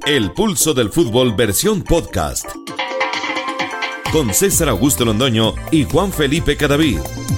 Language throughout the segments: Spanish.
El Pulso del Fútbol versión podcast. Con César Augusto Londoño y Juan Felipe Cadavid.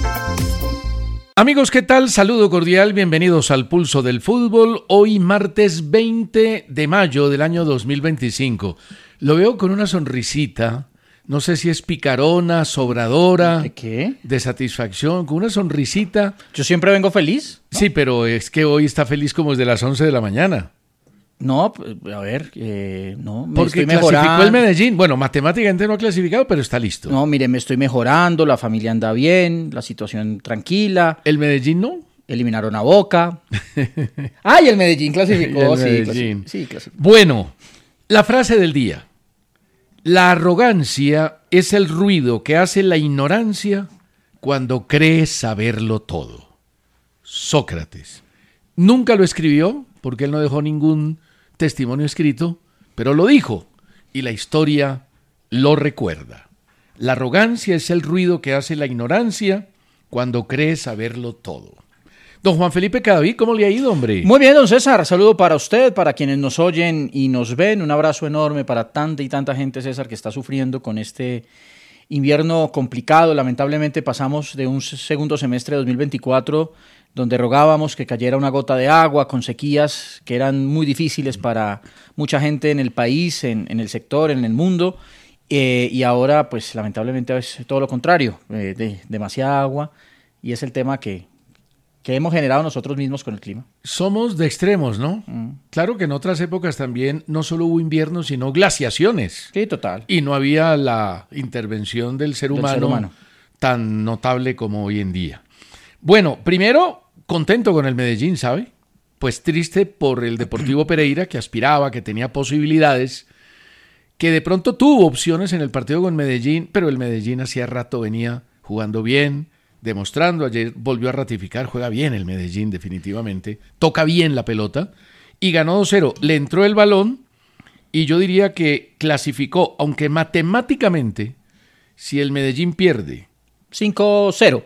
Amigos, ¿qué tal? Saludo cordial, bienvenidos al Pulso del Fútbol. Hoy martes 20 de mayo del año 2025. Lo veo con una sonrisita, no sé si es picarona, sobradora. ¿De qué? De satisfacción, con una sonrisita. Yo siempre vengo feliz, ¿no? Sí, pero es que hoy está feliz como desde las 11 de la mañana. No, a ver, no, me Porque estoy clasificó mejorando. el Medellín. Bueno, matemáticamente no ha clasificado, pero está listo. No, mire, me estoy mejorando, la familia anda bien, la situación tranquila. ¿El Medellín no? Eliminaron a Boca. ¡Ay, el Medellín clasificó! El Medellín. Sí, clasificó. Bueno, la frase del día. La arrogancia es el ruido que hace la ignorancia cuando cree saberlo todo. Sócrates. Nunca lo escribió, porque él no dejó ningún testimonio escrito, pero lo dijo, y la historia lo recuerda. La arrogancia es el ruido que hace la ignorancia cuando cree saberlo todo. Don Juan Felipe Cadavid, ¿cómo le ha ido, hombre? Muy bien, don César, saludo para usted, para quienes nos oyen y nos ven, un abrazo enorme para tanta y tanta gente, César, que está sufriendo con este invierno complicado. Lamentablemente pasamos de un segundo semestre de 2024 donde rogábamos que cayera una gota de agua, con sequías que eran muy difíciles para mucha gente en el país, en el sector, en el mundo, y ahora pues lamentablemente es todo lo contrario, demasiada agua, y es el tema que hemos generado nosotros mismos con el clima. Somos de extremos, ¿no? Claro que en otras épocas también no solo hubo invierno, sino glaciaciones. Sí, total. Y no había la intervención del ser humano tan notable como hoy en día. Bueno, primero, contento con el Medellín, ¿sabe? Pues triste por el Deportivo Pereira, que aspiraba, que tenía posibilidades, que de pronto tuvo opciones en el partido con Medellín, pero el Medellín hacía rato venía jugando bien, demostrando, ayer volvió a ratificar, juega bien el Medellín definitivamente, toca bien la pelota y ganó 2-0, le entró el balón y yo diría que clasificó, aunque matemáticamente, si el Medellín pierde 5-0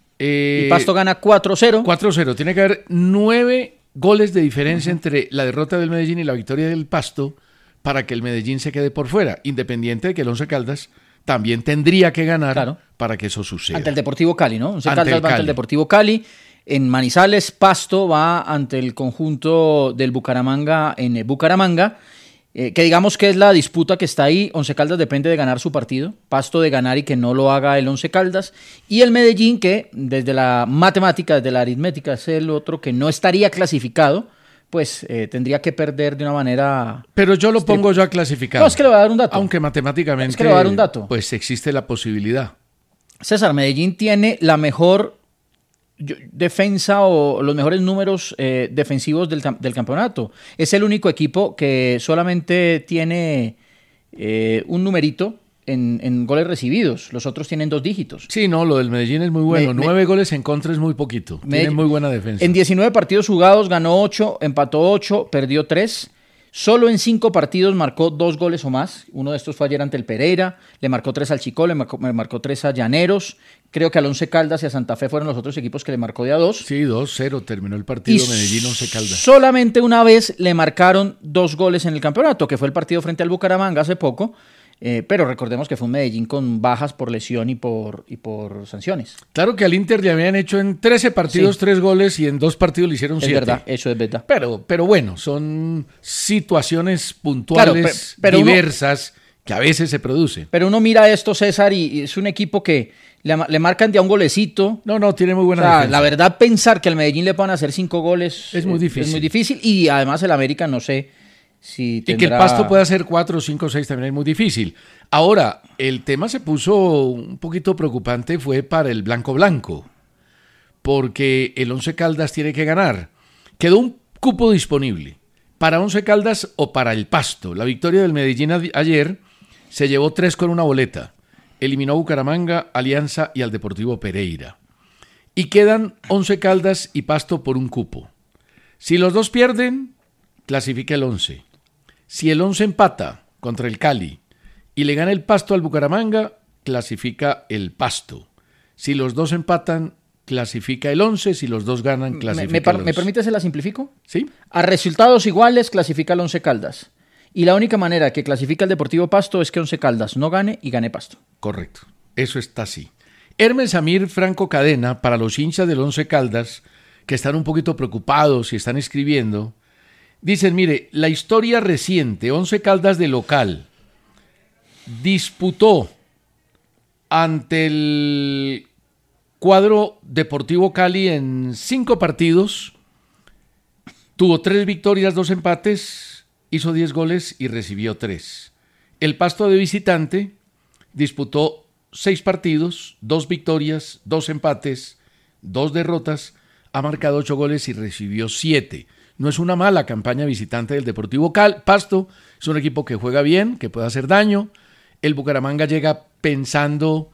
y Pasto gana 4-0. 4-0, tiene que haber 9 goles de diferencia entre la derrota del Medellín y la victoria del Pasto para que el Medellín se quede por fuera, independiente de que el Once Caldas también tendría que ganar para que eso suceda. Ante el Deportivo Cali, ¿no? Once Caldas va ante el Deportivo Cali. En Manizales, Pasto va ante el conjunto del Bucaramanga en Bucaramanga. Que digamos que es la disputa que está ahí. Once Caldas depende de ganar su partido. Pasto de ganar y que no lo haga el Once Caldas. Y el Medellín, que desde la matemática, desde la aritmética, es el otro que no estaría clasificado, pues tendría que perder de una manera... Pero yo lo pongo ya clasificado. No, es que le voy a dar un dato. Aunque matemáticamente... Es que le voy a dar un dato. Pues existe la posibilidad. César, Medellín tiene la mejor defensa o los mejores números defensivos del campeonato. Es el único equipo que solamente tiene un numerito en goles recibidos. Los otros tienen 2 dígitos. Sí, no, lo del Medellín es muy bueno. 9 goles en contra es muy poquito. Tiene muy buena defensa. En 19 partidos jugados ganó 8, empató 8, perdió 3. Solo en 5 partidos marcó 2 goles o más. Uno de estos fue ayer ante el Pereira. Le marcó 3 al Chicó, le marcó 3 a Llaneros. Creo que al Once Caldas y a Santa Fe fueron los otros equipos que le marcó de a 2. Sí, 2-0 terminó el partido Medellín-Once Caldas. Solamente una vez le marcaron 2 goles en el campeonato, que fue el partido frente al Bucaramanga hace poco. Pero recordemos que fue un Medellín con bajas por lesión y por sanciones. Claro que al Inter le habían hecho en 13 partidos 3 goles y en 2 partidos le hicieron 7. Es verdad, eso es verdad. Pero bueno, son situaciones puntuales, pero diversas, que a veces se producen. Pero uno mira esto, César, y es un equipo que le marcan de a un golecito. No, tiene muy buena defensa. La verdad, pensar que al Medellín le puedan hacer 5 goles es muy difícil. Es muy difícil. Y además el América, no sé si tendrá... Y que el Pasto pueda hacer 4, 5, 6 también es muy difícil. Ahora, el tema se puso un poquito preocupante, fue para el Blanco, porque el Once Caldas tiene que ganar. Quedó un cupo disponible para Once Caldas o para el Pasto. La victoria del Medellín ayer se llevó 3 con una boleta. Eliminó a Bucaramanga, Alianza y al Deportivo Pereira. Y quedan Once Caldas y Pasto por un cupo. Si los dos pierden, clasifica el Once. Si el Once empata contra el Cali y le gana el Pasto al Bucaramanga, clasifica el Pasto. Si los dos empatan, clasifica el Once. Si los dos ganan, clasifica el Once. ¿Me permite se la simplifico? Sí. A resultados iguales, clasifica el Once Caldas. Y la única manera que clasifica el Deportivo Pasto es que Once Caldas no gane y gane Pasto. Correcto, eso está así. Hermes Samir Franco Cadena, para los hinchas del Once Caldas, que están un poquito preocupados y están escribiendo, dicen, mire, la historia reciente, Once Caldas de local, disputó ante el cuadro Deportivo Cali en 5 partidos, tuvo 3 victorias, 2 empates, hizo 10 goles y recibió 3. El Pasto de visitante disputó 6 partidos, 2 victorias, 2 empates, 2 derrotas, ha marcado 8 goles y recibió 7. No es una mala campaña visitante del Deportivo Pasto, es un equipo que juega bien, que puede hacer daño. El Bucaramanga llega pensando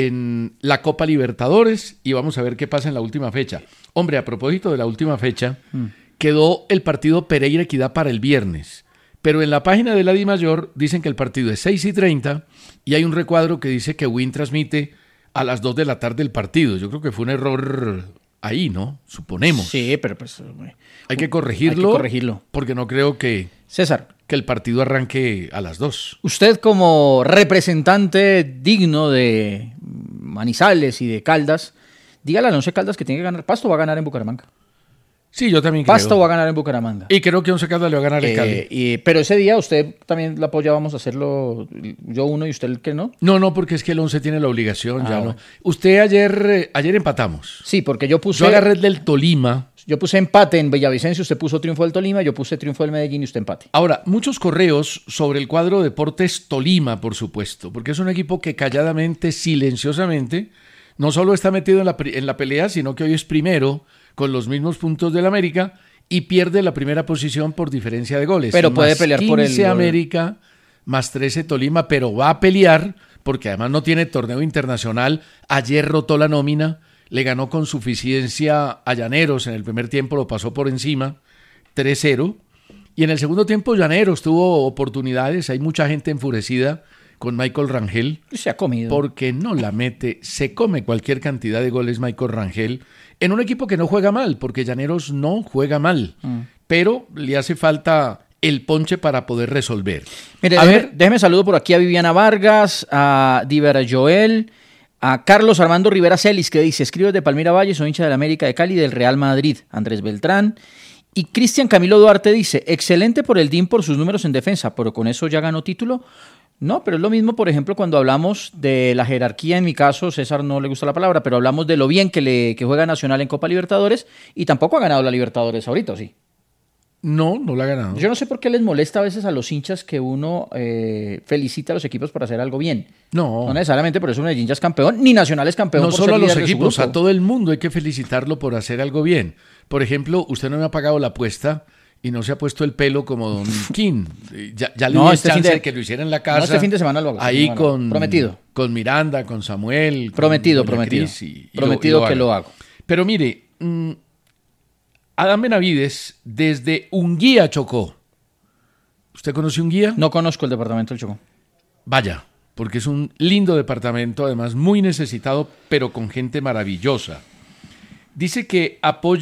en la Copa Libertadores y vamos a ver qué pasa en la última fecha. Hombre, a propósito de la última fecha, quedó el partido Pereira Equidad para el viernes, pero en la página de la DIMAYOR dicen que el partido es 6:30 y hay un recuadro que dice que Win transmite a las 2 de la tarde el partido. Yo creo que fue un error ahí, ¿no? Suponemos. Sí, pero pues hay que corregirlo. Hay que corregirlo. Porque no creo que César, que el partido arranque a las 2. Usted como representante digno de Manizales y de Caldas, dígale al Once Caldas que tiene que ganar. Pasto va a ganar en Bucaramanga. Sí, yo también creo. Pasto va a ganar en Bucaramanga. Y creo que Once Caldas le va a ganar el Cali. Pero ese día usted también la apoya, vamos a hacerlo yo uno y usted el que no. No, porque es que el Once tiene la obligación, ya bueno. no. Usted ayer empatamos. Sí, porque yo puse... Yo agarré el del Tolima. Yo puse empate en Villavicencio, usted puso triunfo del Tolima, yo puse triunfo del Medellín y usted empate. Ahora, muchos correos sobre el cuadro Deportes Tolima, por supuesto, porque es un equipo que calladamente, silenciosamente, no solo está metido en la pelea, sino que hoy es primero con los mismos puntos del América y pierde la primera posición por diferencia de goles. Pero puede más pelear 15 por el América, más 13 Tolima, pero va a pelear porque además no tiene torneo internacional. Ayer rotó la nómina, le ganó con suficiencia a Llaneros, en el primer tiempo lo pasó por encima, 3-0. Y en el segundo tiempo Llaneros tuvo oportunidades, hay mucha gente enfurecida con Michael Rangel. Se ha comido. Porque no la mete, se come cualquier cantidad de goles Michael Rangel, en un equipo que no juega mal, porque Llaneros no juega mal, pero le hace falta el ponche para poder resolver. Mire, déjeme saludo por aquí a Viviana Vargas, a Divera Joel, a Carlos Armando Rivera Celis, que dice, escribo de Palmira Valle, soy hincha del América de Cali y del Real Madrid. Andrés Beltrán. Y Cristian Camilo Duarte dice, excelente por el DIM por sus números en defensa, pero con eso ya ganó título. No, pero es lo mismo, por ejemplo, cuando hablamos de la jerarquía, en mi caso, César no le gusta la palabra, pero hablamos de lo bien que juega Nacional en Copa Libertadores y tampoco ha ganado la Libertadores ahorita, ¿o sí? No la ha ganado. Yo no sé por qué les molesta a veces a los hinchas que uno felicita a los equipos por hacer algo bien. No necesariamente por eso Medellín ya es campeón, ni Nacional es campeón. No por solo ser a los líder de su equipos, grupo. a todo el mundo hay que felicitarlo por hacer algo bien. Por ejemplo, usted no me ha pagado la apuesta y no se ha puesto el pelo como Don King. Ya le di chance de que lo hiciera en la casa. No, este fin de semana lo hago. Ahí prometido. Con Miranda, con Samuel. Prometido. Prometido que lo hago. Pero mire, Adán Benavides desde Unguía Chocó. ¿Usted conoce Unguía? No conozco el departamento del Chocó. Vaya, porque es un lindo departamento, además muy necesitado, pero con gente maravillosa. Dice que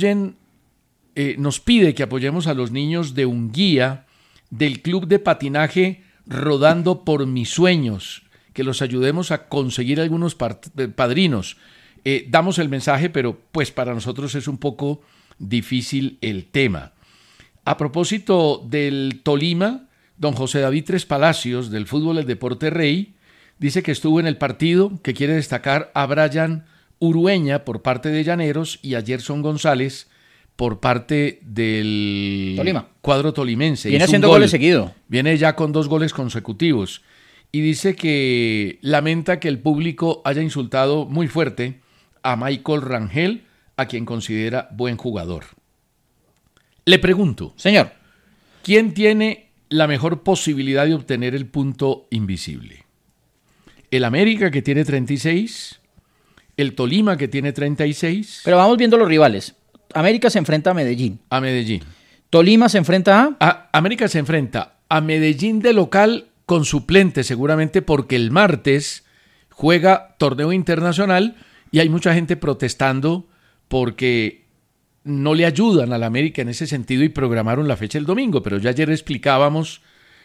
nos pide que apoyemos a los niños de Unguía, del club de patinaje Rodando por Mis Sueños, que los ayudemos a conseguir algunos padrinos. Damos el mensaje, pero pues para nosotros es un poco difícil el tema. A propósito del Tolima, don José David Tres Palacios, del Fútbol del Deporte Rey, dice que estuvo en el partido, que quiere destacar a Brian Urueña por parte de Llaneros y a Gerson González por parte del Tolima. Cuadro tolimense. Viene haciendo goles seguido. Viene ya con 2 goles consecutivos. Y dice que lamenta que el público haya insultado muy fuerte a Michael Rangel, a quien considera buen jugador. Le pregunto, señor, ¿quién tiene la mejor posibilidad de obtener el punto invisible? ¿El América, que tiene 36? ¿El Tolima, que tiene 36? Pero vamos viendo los rivales. América se enfrenta a Medellín. A Medellín. Tolima se enfrenta América se enfrenta a Medellín de local con suplente, seguramente porque el martes juega torneo internacional y hay mucha gente protestando porque no le ayudan al América en ese sentido y programaron la fecha el domingo. Pero ya ayer explicábamos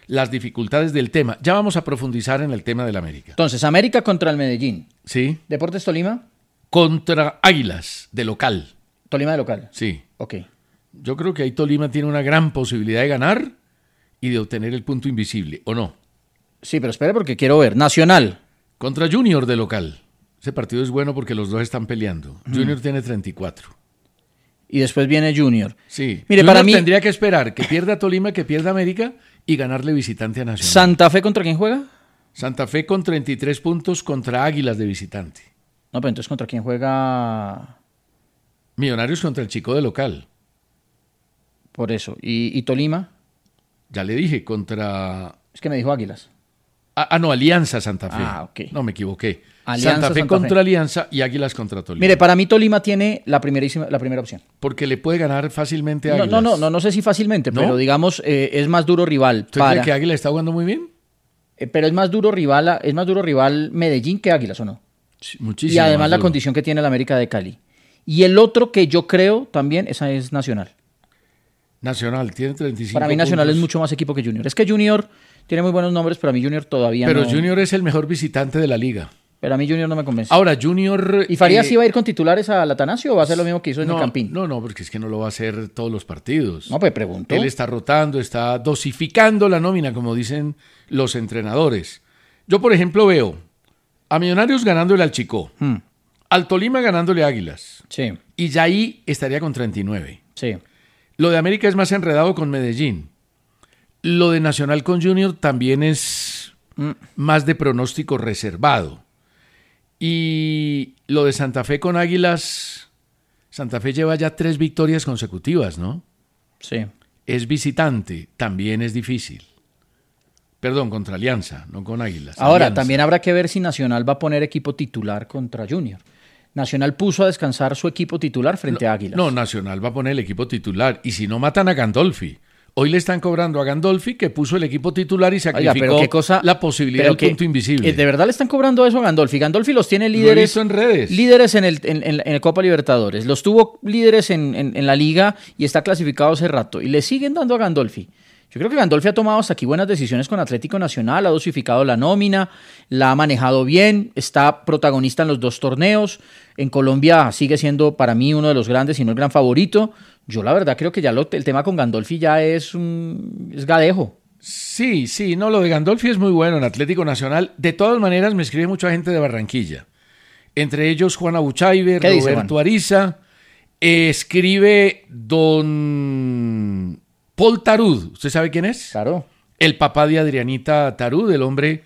las dificultades del tema. Ya vamos a profundizar en el tema del América. Entonces, América contra el Medellín. Sí. Deportes Tolima. Contra Águilas, de local. Tolima de local. Sí. Ok. Yo creo que ahí Tolima tiene una gran posibilidad de ganar y de obtener el punto invisible, ¿o no? Sí, pero espere porque quiero ver. Nacional. Contra Junior de local. Ese partido es bueno porque los dos están peleando. Junior tiene 34. Y después viene Junior. Sí. Mire, Junior para mí, tendría que esperar que pierda Tolima, que pierda América y ganarle visitante a Nacional. ¿Santa Fe contra quién juega? Santa Fe con 33 puntos contra Águilas de visitante. No, pero entonces ¿contra quién juega? Millonarios contra el Chico de local. Por eso. ¿Y Tolima? Ya le dije, contra... Es que me dijo Águilas. no, Alianza Santa Fe. Ok. No, me equivoqué. Alianza Santa Fe Santa contra Fe. Alianza y Águilas contra Tolima. Mire, para mí Tolima tiene la primera opción. Porque le puede ganar fácilmente a No, Águilas. no sé si fácilmente, ¿No? pero digamos, es más duro rival. ¿Usted cree que Águila está jugando muy bien? Pero es más duro rival Medellín que Águilas, ¿o no? Sí, muchísimo. Y además más la duro. condición que tiene el América de Cali. Y el otro que yo creo también, esa es Nacional. Nacional, tiene 35 Para mí Nacional puntos. es mucho más equipo que Junior. Es que Junior tiene muy buenos nombres, pero a mí Junior todavía Pero no. Junior es el mejor visitante de la liga. Pero a mí Junior no me convence. Ahora, Junior... ¿Y Farías sí va a ir con titulares al Atanasio o va a hacer lo mismo que hizo en el Campín? No, porque es que no lo va a hacer todos los partidos. No, pues pregunto. Él está rotando, está dosificando la nómina, como dicen los entrenadores. Yo, por ejemplo, veo a Millonarios ganándole al Chico, al Tolima ganándole a Águilas, Sí, y ya ahí estaría con 39. sí. Lo de América es más enredado con Medellín. Lo de Nacional con Junior también es más de pronóstico reservado. Y lo de Santa Fe con Águilas, Santa Fe lleva ya 3 victorias consecutivas, ¿no? Sí. Es visitante, también es difícil. Perdón, contra Alianza, no con Águilas. Ahora, Alianza. también habrá que ver si Nacional va a poner equipo titular contra Junior. Nacional puso a descansar su equipo titular frente a Águilas. No, Nacional va a poner el equipo titular. Y si no, matan a Gandolfi. Hoy le están cobrando a Gandolfi, que puso el equipo titular y sacrificó Oiga, pero qué cosa, la posibilidad del punto invisible. ¿De verdad le están cobrando eso a Gandolfi? Gandolfi los tiene Lo he líderes, visto en redes. líderes en el Copa Libertadores. Los tuvo líderes en la Liga y está clasificado hace rato. Y le siguen dando a Gandolfi. Yo creo que Gandolfi ha tomado hasta aquí buenas decisiones con Atlético Nacional, ha dosificado la nómina, la ha manejado bien, está protagonista en los 2 torneos. En Colombia sigue siendo para mí uno de los grandes, si no el gran favorito. Yo la verdad creo que ya el tema con Gandolfi ya es gadejo. Sí, no, lo de Gandolfi es muy bueno en Atlético Nacional. De todas maneras, me escribe mucha gente de Barranquilla. Entre ellos Juan Abuchaiber, ¿Qué dice, Roberto Juan? Ariza. Escribe don Paul Tarud. ¿Usted sabe quién es? Claro. El papá de Adrianita Tarud, el hombre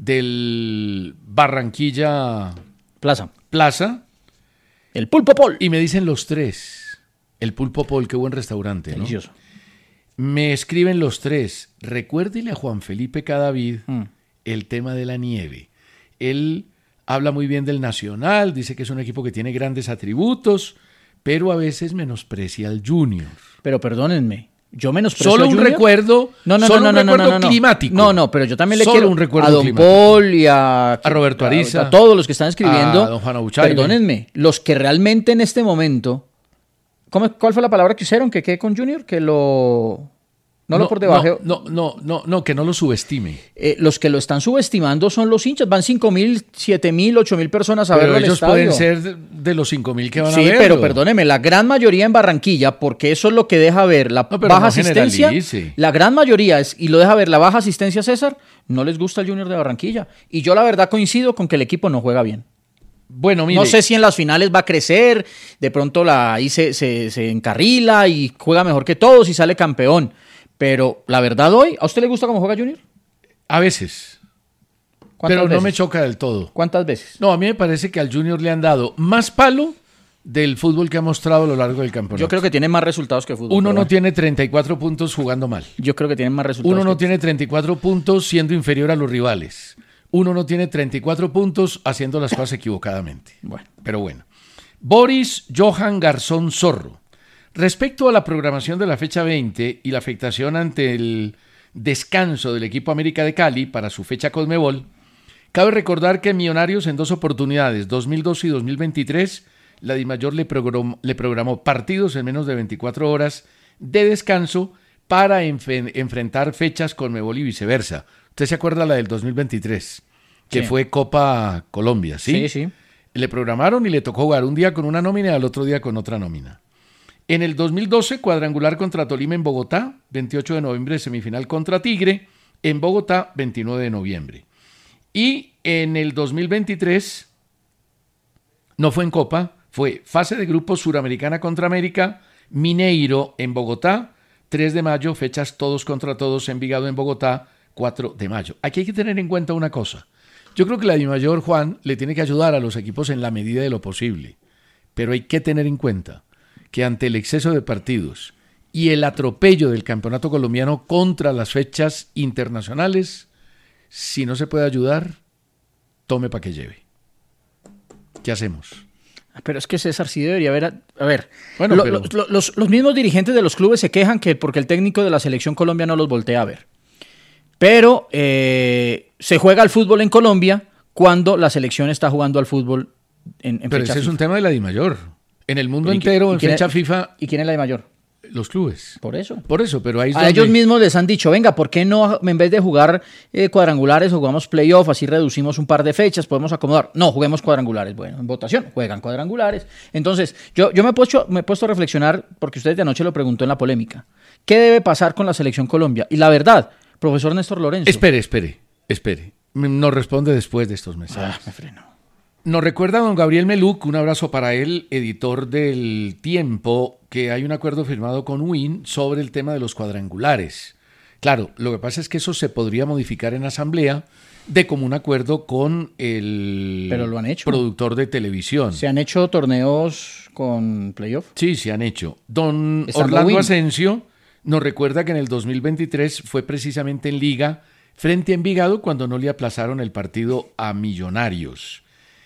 del Barranquilla Plaza. El Pulpo Pol. Y me dicen los 3. El Pulpo Pol, qué buen restaurante, ¿no? Delicioso. Me escriben los 3. Recuérdele a Juan Felipe Cadavid el tema de la nieve. Él habla muy bien del Nacional, dice que es un equipo que tiene grandes atributos, pero a veces menosprecia al Junior. Pero perdónenme, yo menosprecio Solo a un Junior. recuerdo, solo un recuerdo climático. No, pero yo también le Solo quiero un recuerdo a don climático. Paul y a Roberto Ariza, a todos los que están escribiendo. a don Juan Abuchaibe. Perdónenme, los que realmente en este momento, ¿cuál fue la palabra que usaron? ¿Que qué con Junior? Que lo por debajo. No, que no lo subestime. Los que lo están subestimando son los hinchas. Van 5.000, 7.000, 8.000 personas a Pero verlo al ellos estadio. pueden ser de los 5.000 que van a Sí, verlo. pero perdóneme, la gran mayoría en Barranquilla, porque eso es lo que deja ver la No, pero baja no asistencia. generalice. La gran mayoría y lo deja ver la baja asistencia, César, no les gusta el Junior de Barranquilla. Y yo la verdad coincido con que el equipo no juega bien. Bueno, mire, No sé si en las finales va a crecer, de pronto ahí se encarrila y juega mejor que todos y sale campeón. Pero la verdad hoy, ¿a usted le gusta cómo juega Junior? a veces, ¿Cuántas pero no veces? me choca del todo. ¿Cuántas veces? No, a mí me parece que al Junior le han dado más palo del fútbol que ha mostrado a lo largo del campeonato. Yo creo que tiene más resultados que fútbol. Uno pero no bueno. tiene 34 puntos jugando mal. Yo creo que tienen más resultados. Uno no que- tiene 34 puntos siendo inferior a los rivales. Uno no tiene 34 puntos haciendo las cosas equivocadamente. Bueno. Pero bueno. Boris Johan Garzón Zorro. Respecto a la programación de la fecha 20 y la afectación ante el descanso del equipo América de Cali para su fecha Conmebol, cabe recordar que Millonarios en 2 oportunidades, 2012 y 2023, la DIMAYOR le programó partidos en menos de 24 horas de descanso para enfrentar fechas Conmebol y viceversa. ¿Usted se acuerda la del 2023? Que Sí. fue Copa Colombia, ¿sí? Sí, sí. Le programaron y le tocó jugar un día con una nómina y al otro día con otra nómina. En el 2012, cuadrangular contra Tolima en Bogotá, 28 de noviembre, semifinal contra Tigre, en Bogotá, 29 de noviembre. Y en el 2023, no fue en Copa, fue fase de grupos Suramericana contra América, Mineiro en Bogotá, 3 de mayo, fechas todos contra todos, Envigado en Bogotá, 4 de mayo. Aquí hay que tener en cuenta una cosa. Yo creo que la DIMAYOR, Juan, le tiene que ayudar a los equipos en la medida de lo posible. Pero hay que tener en cuenta que ante el exceso de partidos y el atropello del campeonato colombiano contra las fechas internacionales, si no se puede ayudar, tome para que lleve. ¿Qué hacemos? Pero es que César sí debería haber... A ver, Bueno, pero- los mismos dirigentes de los clubes se quejan que porque el técnico de la selección Colombia no los voltea a ver. Pero se juega al fútbol en Colombia cuando la selección está jugando al fútbol en Pero fecha ese es FIFA. un tema de la DIMAYOR. En el mundo ¿Y qui- entero, y en quién es- fecha FIFA, ¿Y quién es la de mayor? los clubes. Por eso. Por eso, pero ahí es A donde- ellos mismos les han dicho, venga, ¿por qué no en vez de jugar cuadrangulares jugamos playoff, así reducimos un par de fechas, podemos acomodar? No, juguemos cuadrangulares. Bueno, en votación, juegan cuadrangulares. Entonces, yo me he puesto a reflexionar, porque usted de anoche lo preguntó en la polémica, ¿qué debe pasar con la Selección Colombia? Y la verdad, profesor Néstor Lorenzo... Espere. Nos responde después de estos mensajes. Me freno. Nos recuerda don Gabriel Meluc, un abrazo para él, editor del Tiempo, que hay un acuerdo firmado con UIN sobre el tema de los cuadrangulares. Claro, lo que pasa es que eso se podría modificar en asamblea de común acuerdo con el Pero lo han hecho. productor de televisión. ¿Se han hecho torneos con playoff? Sí, se han hecho. Don Estando Orlando Win. Asensio nos recuerda que en el 2023 fue precisamente en Liga frente a Envigado cuando no le aplazaron el partido a Millonarios.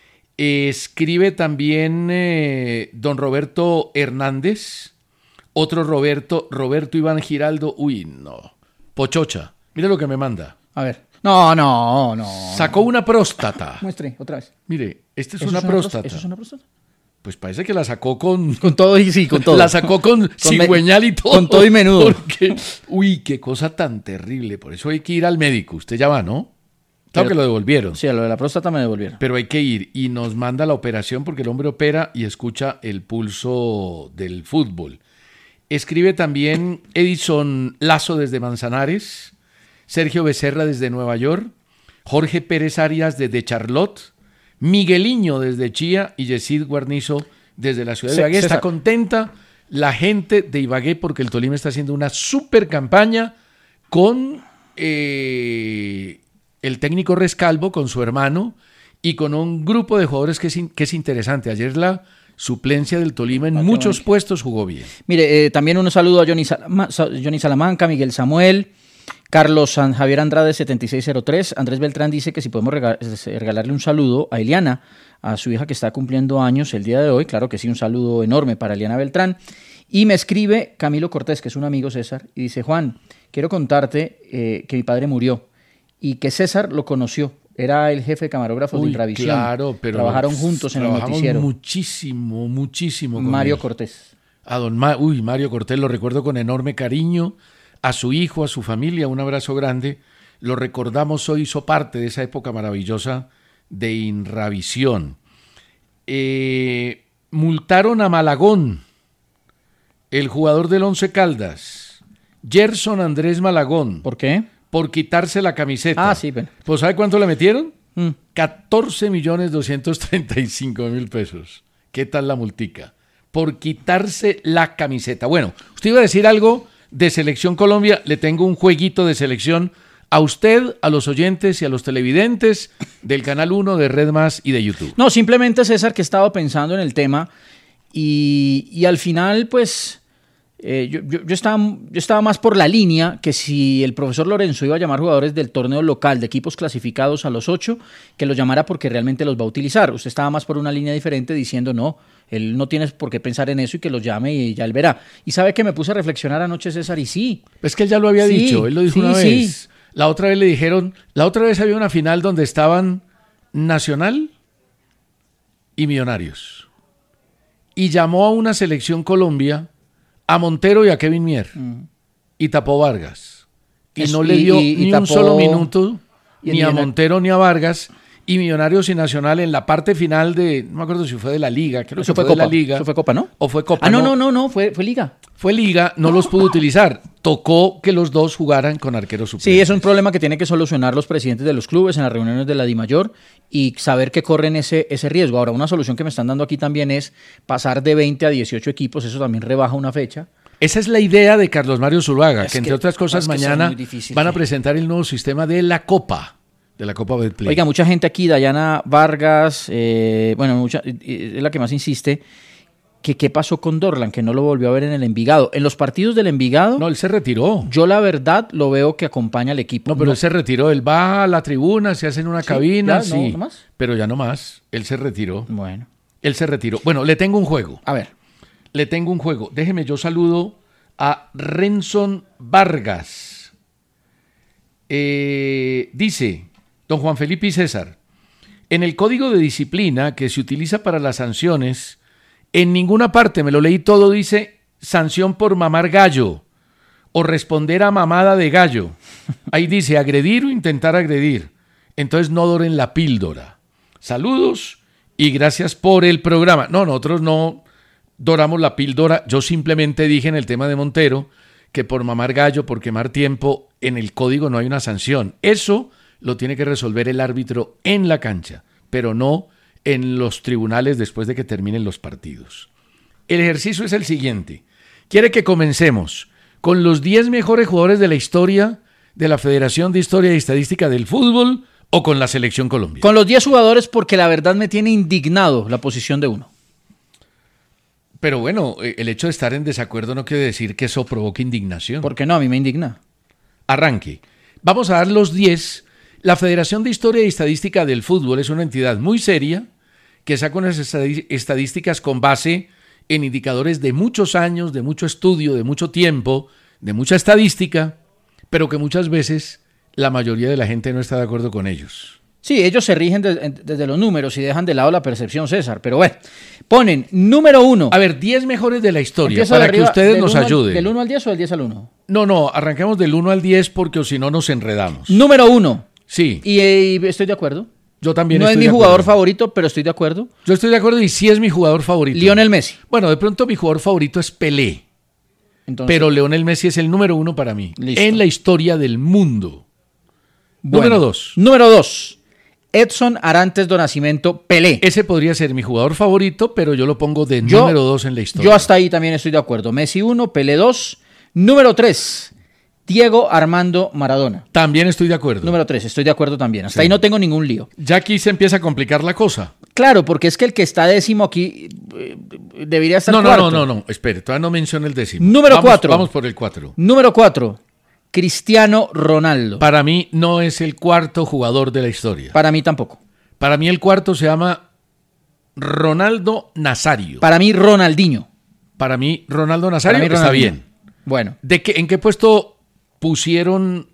Escribe también don Roberto Hernández, otro Roberto Iván Giraldo. Uy, no. Pochocha. Mire lo que me manda. A ver. No. Sacó una próstata. Muestre, otra vez. Mire, esta es ¿Eso una próstata. ¿Eso es una próstata? Pues parece que la sacó con... Con todo y sí, con todo. La sacó con cigüeñal y todo. Con todo y menudo. Porque, uy, qué cosa tan terrible. Por eso hay que ir al médico. Usted ya va, ¿no? Claro Pero- que lo devolvieron. Sí, a lo de la próstata me devolvieron. Pero hay que ir y nos manda la operación porque el hombre opera y escucha el pulso del fútbol. Escribe también Edison Lazo desde Manzanares, Sergio Becerra desde Nueva York, Jorge Pérez Arias desde Charlotte, Migueliño desde Chía y Yesid Guarnizo desde la ciudad de Ibagué. Está César. contenta la gente de Ibagué porque el Tolima está haciendo una super campaña con el técnico Rescalvo, con su hermano y con un grupo de jugadores que es interesante. Ayer la suplencia del Tolima en muchos puestos jugó bien. Mire, también un saludo a Johnny Salamanca, Miguel Samuel, Carlos Javier Andrade 7603. Andrés Beltrán dice que si podemos regalarle un saludo a Eliana, a su hija que está cumpliendo años el día de hoy. Claro que sí, un saludo enorme para Eliana Beltrán. Y me escribe Camilo Cortés, que es un amigo César, y dice, Juan, quiero contarte que mi padre murió y que César lo conoció. Era el jefe de camarógrafos de Uy, Intravisión. claro, pero trabajaron juntos en el trabajamos noticiero. muchísimo con Mario él. Cortés. A Mario Cortés lo recuerdo con enorme cariño, a su hijo, a su familia, un abrazo grande. Lo recordamos hoy, hizo parte de esa época maravillosa de Inravisión. Multaron a Malagón, el jugador del Once Caldas, Gerson Andrés Malagón, ¿Por qué? por quitarse la camiseta. Ah, sí, bueno. Pues ¿sabe cuánto le metieron? Mm. 14.235.000 pesos. ¿Qué tal la multica? Por quitarse la camiseta. Bueno, usted iba a decir algo de Selección Colombia. Le tengo un jueguito de selección a usted, a los oyentes y a los televidentes del Canal 1, de Red Más y de YouTube. No, simplemente César, que he estado pensando en el tema y al final, pues, yo estaba más por la línea que si el profesor Lorenzo iba a llamar jugadores del torneo local, de equipos clasificados a los 8, que los llamara porque realmente los va a utilizar. Usted estaba más por una línea diferente diciendo, no, él no tiene por qué pensar en eso y que los llame y ya él verá. Y sabe que me puse a reflexionar anoche, César, y sí. Es que él ya lo había Sí, dicho, él lo dijo sí, una sí. vez. La otra vez le dijeron, la otra vez había una final donde estaban Nacional y Millonarios. Y llamó a una Selección Colombia a Montero y a Kevin Mier. y tapó Vargas. Y Eso, no le dio y ni un tapó- solo minuto y ni a Millonario- Montero ni a Vargas. Y Millonarios y Nacional en la parte final de, no me acuerdo si fue de la Liga, creo Eso que fue fue de Copa. la Liga. Eso fue Copa, ¿no? O fue Copa. Ah, no, fue Liga. Fue Liga, no los pudo utilizar. Tocó que los dos jugaran con arqueros suplentes. Sí, es un problema que tienen que solucionar los presidentes de los clubes en las reuniones de la DIMAYOR y saber que corren ese riesgo. Ahora, una solución que me están dando aquí también es pasar de 20 a 18 equipos, eso también rebaja una fecha. Esa es la idea de Carlos Mario Zuluaga, Es que entre que- otras cosas es que son mañana muy difíciles, van a sí. presentar el nuevo sistema de la Copa Betplay. Oiga, mucha gente aquí, Dayana Vargas, es la que más insiste, que qué pasó con Dorlan, que no lo volvió a ver en el Envigado. En los partidos del Envigado, No, él se retiró. yo la verdad lo veo que acompaña al equipo. No, pero él se retiró. Él va a la tribuna, se hace en una ¿Sí? cabina, ¿Ya? ¿No? sí. ¿No más? Pero ya no más. Él se retiró. Bueno, Él se retiró. Bueno, le tengo un juego. a ver. Le tengo un juego. Déjeme, yo saludo a Renson Vargas. Dice, don Juan Felipe y César, en el código de disciplina que se utiliza para las sanciones, en ninguna parte, me lo leí todo, dice sanción por mamar gallo o responder a mamada de gallo. Ahí dice agredir o intentar agredir. Entonces no doren la píldora. Saludos y gracias por el programa. No, nosotros no doramos la píldora. Yo simplemente dije en el tema de Montero que por mamar gallo, por quemar tiempo, en el código no hay una sanción. Eso lo tiene que resolver el árbitro en la cancha, pero no en los tribunales después de que terminen los partidos. El ejercicio es el siguiente. Quiere que comencemos con los 10 mejores jugadores de la historia de la Federación de Historia y Estadística del Fútbol o con la Selección Colombia. Con los 10 jugadores, porque la verdad me tiene indignado la posición de uno. Pero bueno, el hecho de estar en desacuerdo no quiere decir que eso provoque indignación. ¿Por qué no? A mí me indigna. Arranque. Vamos a dar los 10. La Federación de Historia y Estadística del Fútbol es una entidad muy seria que saca unas estadísticas con base en indicadores de muchos años, de mucho estudio, de mucho tiempo, de mucha estadística, pero que muchas veces la mayoría de la gente no está de acuerdo con ellos. Sí, ellos se rigen desde los números y dejan de lado la percepción, César. Pero bueno, ponen número 1. A ver, 10 mejores de la historia, Empiezo de para que arriba, ustedes del nos 1 al- ayuden. ¿Del 1 al 10 o del 10 al 1? No, arranquemos del 1 al 10 porque o si no nos enredamos. Número 1. Sí, Y estoy de acuerdo. yo también No es estoy mi de jugador acuerdo. favorito, pero estoy de acuerdo. Yo estoy de acuerdo y sí es mi jugador favorito. Lionel Messi. Bueno, de pronto mi jugador favorito es Pelé, Entonces, pero Lionel Messi es el número 1 para mí, Listo. en la historia del mundo. bueno. Número 2. Número 2. Edson Arantes do Nascimento Pelé. Ese podría ser mi jugador favorito, pero yo lo pongo de Yo- número 2 en la historia. Yo hasta ahí también estoy de acuerdo. Messi 1, Pelé 2. Número 3. Diego Armando Maradona. También estoy de acuerdo. Número 3, estoy de acuerdo también. Hasta Sí. ahí no tengo ningún lío. Ya aquí se empieza a complicar la cosa. Claro, porque es que el que está décimo aquí debería estar No, cuarto. no, espere, todavía no menciona el décimo. Número Vamos- 4. Vamos por el 4. Número 4. Cristiano Ronaldo. Para mí no es el cuarto jugador de la historia. Para mí tampoco. Para mí el cuarto se llama Ronaldo Nazario. Para mí Ronaldinho. Para mí Ronaldo Nazario Para mí, está Ronaldinho. bien. Bueno, ¿En qué puesto pusieron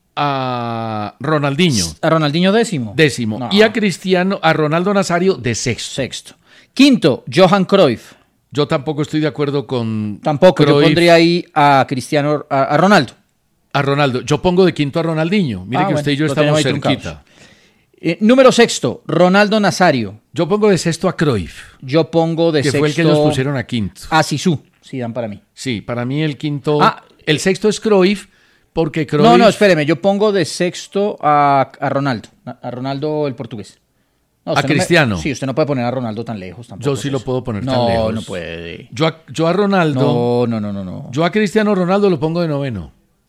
a Ronaldinho? a Ronaldinho décimo. Décimo. No. Y a Ronaldo Nazario de sexto. Sexto. Quinto, Johan Cruyff. Yo tampoco estoy de acuerdo con Tampoco, yo Cruyff, pondría ahí a Cristiano, a Ronaldo. a Ronaldo. Yo pongo de quinto a Ronaldinho. Mire que Bueno, usted y yo lo estamos tenemos ahí cerquita. Número sexto, Ronaldo Nazario. Yo pongo de sexto a Cruyff, Yo pongo de que sexto fue el que ellos pusieron a quinto. a Zizou. Sí, dan para mí. Sí, para mí el quinto. El sexto es Cruyff, porque Cruyff. No, espéreme, yo pongo de sexto a Ronaldo. A Ronaldo el portugués. No, ¿A usted no Cristiano? Sí, usted no puede poner a Ronaldo tan lejos tampoco. Yo sí lo puedo poner tan No, lejos. no puede. Yo a Ronaldo. No. Yo a Cristiano Ronaldo lo pongo de noveno.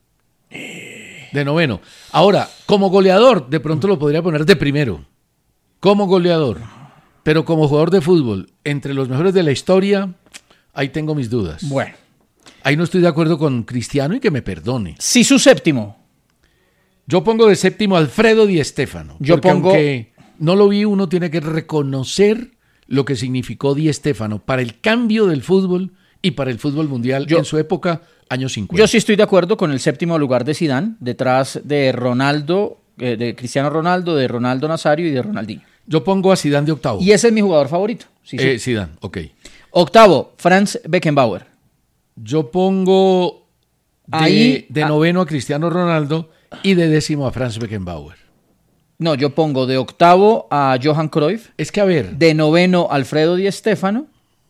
De noveno. Ahora, como goleador, de pronto lo podría poner de primero. Como goleador. Pero como jugador de fútbol, entre los mejores de la historia, ahí tengo mis dudas. Bueno. Ahí no estoy de acuerdo con Cristiano y que me perdone. Zizou séptimo. Yo pongo de séptimo a Alfredo Di Stéfano. Yo porque pongo- aunque no lo vi, uno tiene que reconocer lo que significó Di Stéfano para el cambio del fútbol y para el fútbol mundial Yo- en su época, años 50. Yo sí estoy de acuerdo con el séptimo lugar de Zidane, detrás de Ronaldo, de Cristiano Ronaldo, de Ronaldo Nazario y de Ronaldinho. Yo pongo a Zidane de octavo. Y ese es mi jugador favorito. Sí. Zidane, ok. Octavo, Franz Beckenbauer. Yo pongo de noveno a Cristiano Ronaldo y de décimo a Franz Beckenbauer. No, yo pongo de octavo a Johan Cruyff. Es que a ver. De noveno Alfredo Di Stéfano.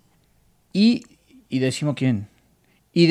Y décimo, ¿quién? Y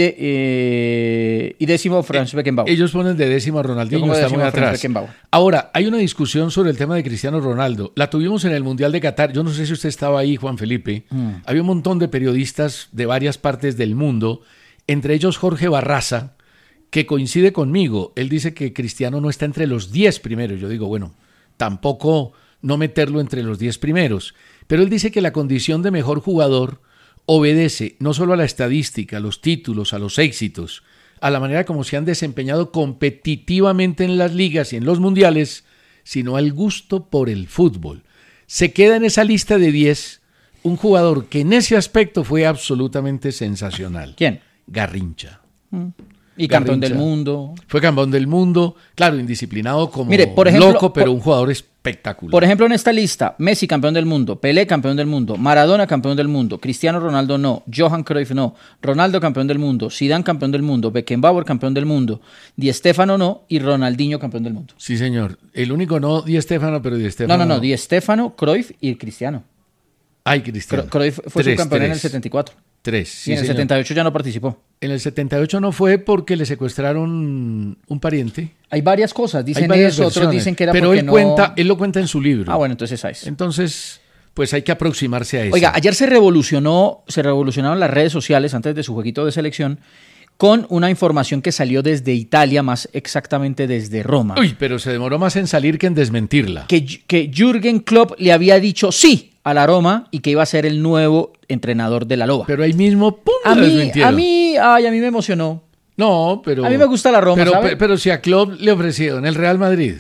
décimo Franz Beckenbauer. Ellos ponen de décimo a Ronaldinho, está muy atrás. Ahora, hay una discusión sobre el tema de Cristiano Ronaldo. La tuvimos en el Mundial de Qatar. Yo no sé si usted estaba ahí, Juan Felipe. Había un montón de periodistas de varias partes del mundo, entre ellos Jorge Barraza, que coincide conmigo. Él dice que Cristiano no está entre los 10 primeros. Yo digo, bueno, tampoco no meterlo entre los 10 primeros. Pero él dice que la condición de mejor jugador obedece no solo a la estadística, a los títulos, a los éxitos, a la manera como se han desempeñado competitivamente en las ligas y en los mundiales, sino al gusto por el fútbol. Se queda en esa lista de 10 un jugador que en ese aspecto fue absolutamente sensacional. ¿Quién? Garrincha. Y campeón del mundo. Fue campeón del mundo, claro, indisciplinado como por ejemplo, loco, pero un jugador espectacular. Por ejemplo, en esta lista, Messi campeón del mundo, Pelé campeón del mundo, Maradona campeón del mundo, Cristiano Ronaldo no, Johan Cruyff no, Ronaldo campeón del mundo, Zidane campeón del mundo, Beckenbauer campeón del mundo, Di Stéfano no y Ronaldinho campeón del mundo. Sí, señor. El único no Di Stéfano, pero Di Stéfano. No, Di Stéfano, Cruyff y Cristiano. Ay, Cristiano. Cruyff fue subcampeón en el 74. Sí, y en el 78 ya no participó. En el 78 no fue porque le secuestraron un pariente. Hay varias cosas, dicen eso, otros dicen que era pero porque él lo cuenta en su libro. Ah, bueno, entonces esa es. Entonces, pues hay que aproximarse a eso. Oiga, ayer se revolucionaron las redes sociales antes de su jueguito de selección con una información que salió desde Italia, más exactamente desde Roma. Uy, pero se demoró más en salir que en desmentirla. Que Jürgen Klopp le había dicho sí a la Roma y que iba a ser el nuevo entrenador de la Loba. Pero ahí mismo, ¡pum!, a mí me emocionó. No, pero... A mí me gusta la Roma, pero si a Klopp le ofrecieron el Real Madrid,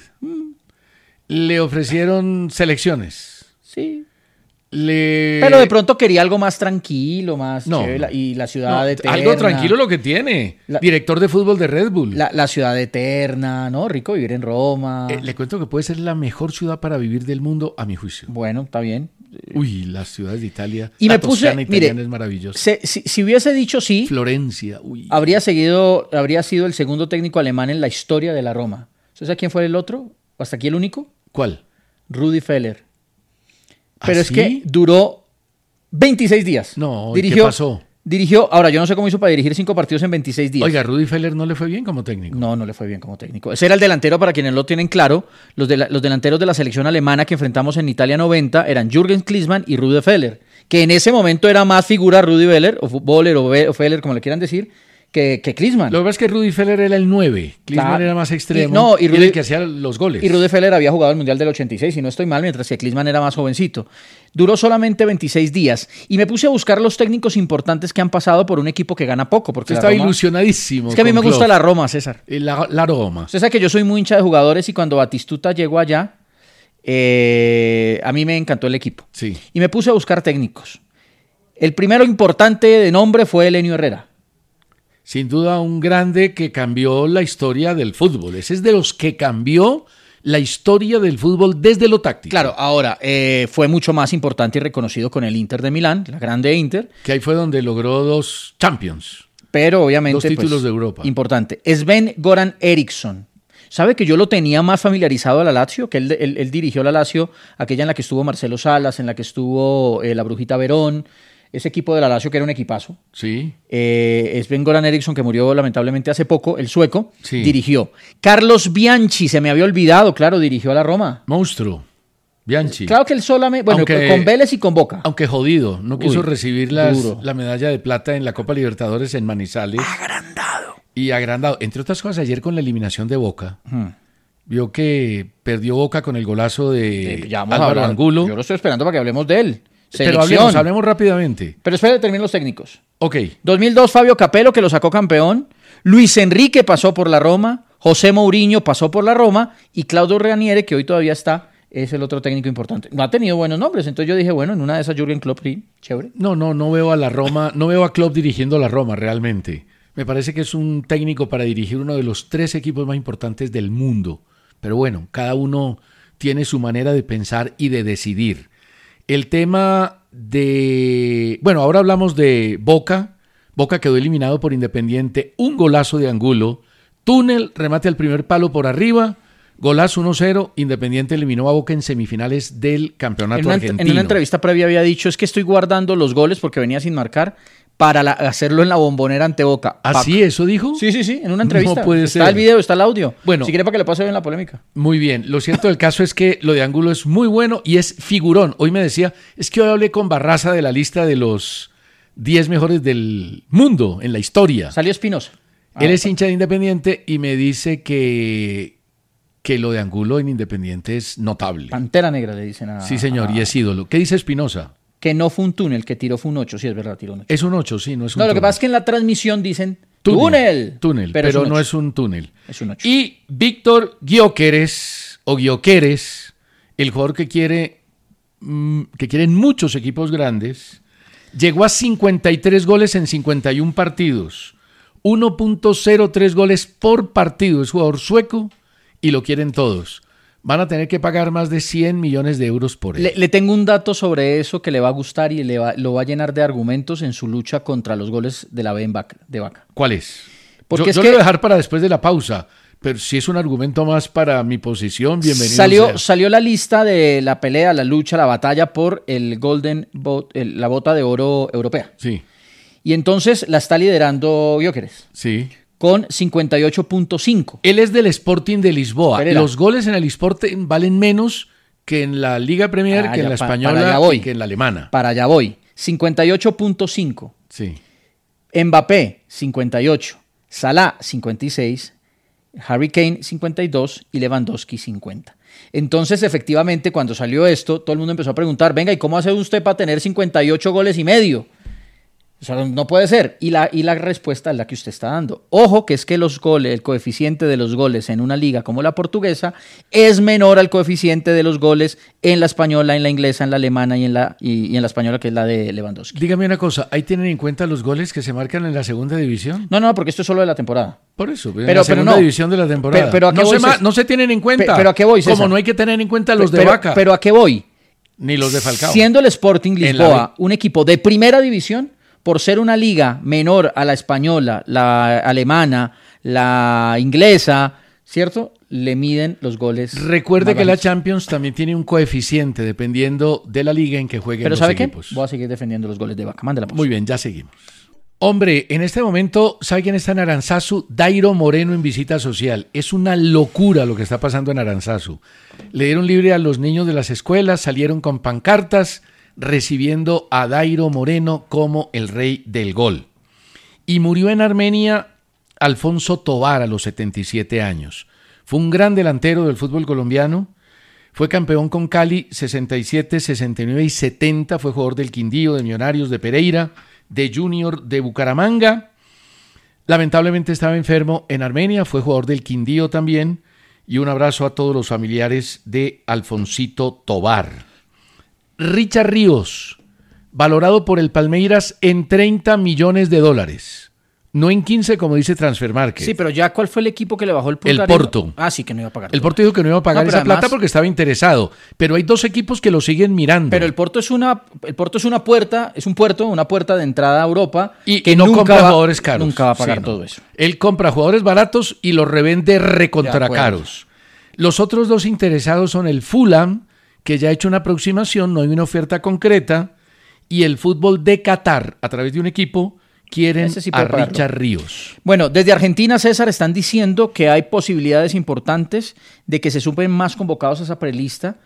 le ofrecieron selecciones. Sí. Pero de pronto quería algo más tranquilo, más chévere, y la ciudad eterna. Algo tranquilo lo que tiene. Director de fútbol de Red Bull. La ciudad eterna, ¿no? Rico vivir en Roma. Le cuento que puede ser la mejor ciudad para vivir del mundo, a mi juicio. Bueno, está bien. Uy, las ciudades de Italia. Y la me puse, Toscana italiana es maravillosa. Si hubiese dicho sí, Florencia, uy. habría sido el segundo técnico alemán en la historia de la Roma. ¿Sabes quién fue el otro? ¿Hasta aquí el único? ¿Cuál? Rudi Feller. Pero es ¿Sí? que duró 26 días. No, ¿qué pasó? Dirigió, ahora yo no sé cómo hizo para dirigir 5 partidos en 26 días. Oiga, Rudi Feller no le fue bien como técnico. No le fue bien como técnico. Ese era el delantero, para quienes lo tienen claro. Los delanteros de la selección alemana que enfrentamos en Italia 90 eran Jürgen Klinsmann y Rudi Feller, que en ese momento era más figura Rudi Feller, o Boller, o Feller, como le quieran decir, que Klinsmann. Lo que pasa es que Rudi Feller era el 9, Klinsmann era más extremo, y el que hacía los goles. Y Rudi Feller había jugado el Mundial del 86, si no estoy mal, mientras que Klinsmann era más jovencito. Duró solamente 26 días y me puse a buscar los técnicos importantes que han pasado por un equipo que gana poco. Porque estaba ilusionadísimo. Es que a mí me gusta la Roma, César. La Roma. Usted sabe que yo soy muy hincha de jugadores y cuando Batistuta llegó allá, a mí me encantó el equipo. Sí. Y me puse a buscar técnicos. El primero importante de nombre fue Elenio Herrera. Sin duda un grande que cambió la historia del fútbol. Ese es de los que cambió la historia del fútbol desde lo táctico. Claro, ahora fue mucho más importante y reconocido con el Inter de Milán, la grande Inter. Que ahí fue donde logró 2 Champions. Pero obviamente 2 títulos de Europa. Importante. Sven-Göran Eriksson. ¿Sabe que yo lo tenía más familiarizado a la Lazio? Que él dirigió la Lazio, aquella en la que estuvo Marcelo Salas, en la que estuvo la Brujita Verón. Ese equipo de la Lazio que era un equipazo. Sí. Sven-Göran Eriksson, que murió lamentablemente hace poco, el sueco, sí, dirigió. Carlos Bianchi, se me había olvidado, claro, dirigió a la Roma. Monstruo. Bianchi. Claro que él solamente, bueno, con Vélez y con Boca. Aunque jodido, no quiso recibir la medalla de plata en la Copa Libertadores en Manizales. Agrandado. Entre otras cosas, ayer con la eliminación de Boca, vio que perdió Boca con el golazo de Álvaro Angulo. Yo lo estoy esperando para que hablemos de él. Pero hablemos rápidamente. Pero espera, termino los técnicos. Ok. 2002, Fabio Capello, que lo sacó campeón. Luis Enrique pasó por la Roma. José Mourinho pasó por la Roma. Y Claudio Ranieri, que hoy todavía está, es el otro técnico importante. No ha tenido buenos nombres. Entonces yo dije, bueno, en una de esas Jürgen Klopp, sí, chévere. No veo a la Roma, no veo a Klopp dirigiendo la Roma realmente. Me parece que es un técnico para dirigir uno de los 3 equipos más importantes del mundo. Pero bueno, cada uno tiene su manera de pensar y de decidir. El tema de... Bueno, ahora hablamos de Boca, Boca quedó eliminado por Independiente, un golazo de Angulo, Túnel, remate al primer palo por arriba, golazo 1-0, Independiente eliminó a Boca en semifinales del campeonato argentino. En una entrevista previa había dicho, es que estoy guardando los goles porque venía sin marcar para hacerlo en la Bombonera ante Boca. ¿Ah, sí? ¿Eso dijo? Sí, en una entrevista. No puede está ser. el video, está el audio. Bueno, si quiere para que le pase bien la polémica. Muy bien, lo cierto del caso es que lo de Angulo es muy bueno y es figurón. Hoy me decía, es que hoy hablé con Barraza de la lista de los 10 mejores del mundo en la historia. Salió Espinosa. Él es hincha de Independiente y me dice que lo de Angulo en Independiente es notable. Pantera negra le dicen a... Sí, señor, y es ídolo. ¿Qué dice Espinosa? Que no fue un túnel, que tiró fue un 8. Sí, es verdad, tiró un 8. Es un 8, sí, no es un No, túnel. lo que pasa es que en la transmisión dicen túnel. Túnel, pero no es un túnel. Es un 8. Y Víctor Gyökeres, el jugador que quieren muchos equipos grandes, llegó a 53 goles en 51 partidos. 1.03 goles por partido. Es jugador sueco y lo quieren todos. Van a tener que pagar más de 100 millones de euros por él. Le tengo un dato sobre eso que le va a gustar y lo va a llenar de argumentos en su lucha contra los goles de la B de Vaca. ¿Cuál es? Porque yo lo voy a dejar para después de la pausa, pero si es un argumento más para mi posición, bienvenido. Salió la lista de la pelea, la lucha, la batalla por el Golden Boot, la bota de oro europea. Sí. Y entonces la está liderando Gyökeres. Sí. Con 58.5. Él es del Sporting de Lisboa. Pereira. Los goles en el Sporting valen menos que en la Liga Premier, que en la española y que en la alemana. Para allá voy. 58.5. Sí. Mbappé, 58. Salah, 56. Harry Kane, 52. Y Lewandowski, 50. Entonces, efectivamente, cuando salió esto, todo el mundo empezó a preguntar, venga, ¿y cómo hace usted para tener 58 goles y medio? O sea, no puede ser. Y la respuesta es la que usted está dando. Ojo, que es que los goles, el coeficiente de los goles en una liga como la portuguesa es menor al coeficiente de los goles en la española, en la inglesa, en la alemana y en la española, que es la de Lewandowski. Dígame una cosa, ¿ahí tienen en cuenta los goles que se marcan en la segunda división? No, porque esto es solo de la temporada. Por eso, en la segunda división de la temporada. Pero no se tienen en cuenta. Pero ¿a qué voy, César? Como no hay que tener en cuenta los de Vaca. Pero ¿a qué voy? Ni los de Falcao. Siendo el Sporting Lisboa un equipo de primera división, por ser una liga menor a la española, la alemana, la inglesa, ¿cierto? Le miden los goles. Recuerde que la Champions también tiene un coeficiente dependiendo de la liga en que jueguen los equipos. ¿Pero sabe qué? Voy a seguir defendiendo los goles de Vaca. Mándela, pues. Muy bien, ya seguimos. Hombre, en este momento, ¿sabe quién está en Aranzazu? Dairo Moreno en visita social. Es una locura lo que está pasando en Aranzazu. Le dieron libre a los niños de las escuelas, salieron con pancartas recibiendo a Dairo Moreno como el rey del gol. Y murió en Armenia Alfonso Tovar a los 77 años. Fue un gran delantero del fútbol colombiano. Fue campeón con Cali 67, 69 y 70. Fue jugador del Quindío, de Millonarios, de Pereira, de Junior, de Bucaramanga. Lamentablemente estaba enfermo en Armenia. Fue jugador del Quindío también. Y un abrazo a todos los familiares de Alfonsito Tovar. Richard Ríos, valorado por el Palmeiras en $30 millones. No en 15, como dice Transfermarkt. Sí, pero ya, ¿cuál fue el equipo que le bajó el puntaje? El Porto. Ah, sí, que no iba a pagar. El Porto dijo que no iba a pagar esa plata porque estaba interesado. Pero hay dos equipos que lo siguen mirando. Pero el Porto es una puerta de entrada a Europa. Y que no compra jugadores caros. Nunca va a pagar todo eso. Él compra jugadores baratos y los revende recontra caros. Los otros dos interesados son el Fulham, que ya ha hecho una aproximación, no hay una oferta concreta, y el fútbol de Qatar, a través de un equipo, quieren a Richard Ríos. Bueno, desde Argentina, César, están diciendo que hay posibilidades importantes de que se sumen más convocados a esa prelista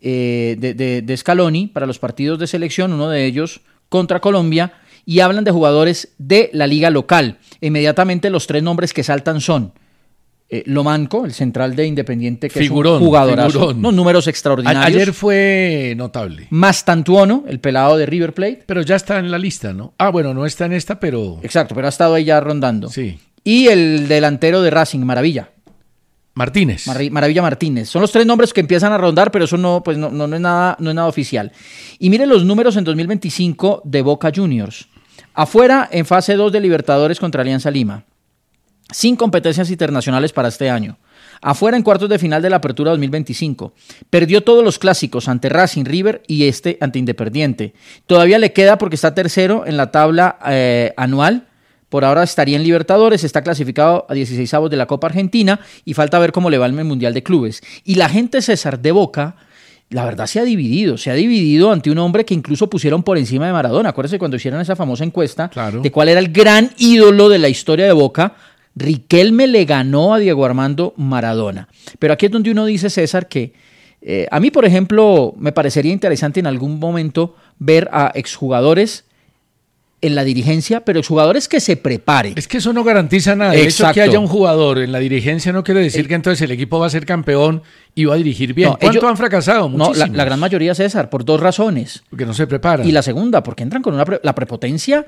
de Scaloni para los partidos de selección, uno de ellos contra Colombia, y hablan de jugadores de la liga local. Inmediatamente los tres nombres que saltan son Lomanco, el central de Independiente, que figurón, es un jugadorazo. Figurón. Unos números extraordinarios. Ayer fue notable. Mastantuono, el pelado de River Plate. Pero ya está en la lista, ¿no? Ah, bueno, no está en esta, pero... Exacto, pero ha estado ahí ya rondando. Sí. Y el delantero de Racing, Maravilla. Martínez. Maravilla Martínez. Son los tres nombres que empiezan a rondar, pero eso no es nada oficial. Y mire los números en 2025 de Boca Juniors. Afuera, en fase 2 de Libertadores contra Alianza Lima. Sin competencias internacionales para este año. Afuera en cuartos de final de la Apertura 2025. Perdió todos los clásicos ante Racing, River y ante Independiente. Todavía le queda porque está tercero en la tabla anual Por ahora estaría en Libertadores, está clasificado a 16avos de la Copa Argentina y falta ver cómo le va en el Mundial de Clubes. Y la gente, César, de Boca, la verdad se ha dividido ante un hombre que incluso pusieron por encima de Maradona. Acuérdense cuando hicieron esa famosa encuesta de cuál era el gran ídolo de la historia de Boca. Riquelme le ganó a Diego Armando Maradona. Pero aquí es donde uno dice, César, que a mí, por ejemplo, me parecería interesante en algún momento ver a exjugadores en la dirigencia, pero exjugadores que se preparen. Es que eso no garantiza nada. El hecho de que haya un jugador en la dirigencia no quiere decir que entonces el equipo va a ser campeón y va a dirigir bien. No, ¿cuántos han fracasado? Muchísimos. No, la gran mayoría, César, por dos razones. Porque no se preparan. Y la segunda, porque entran con la prepotencia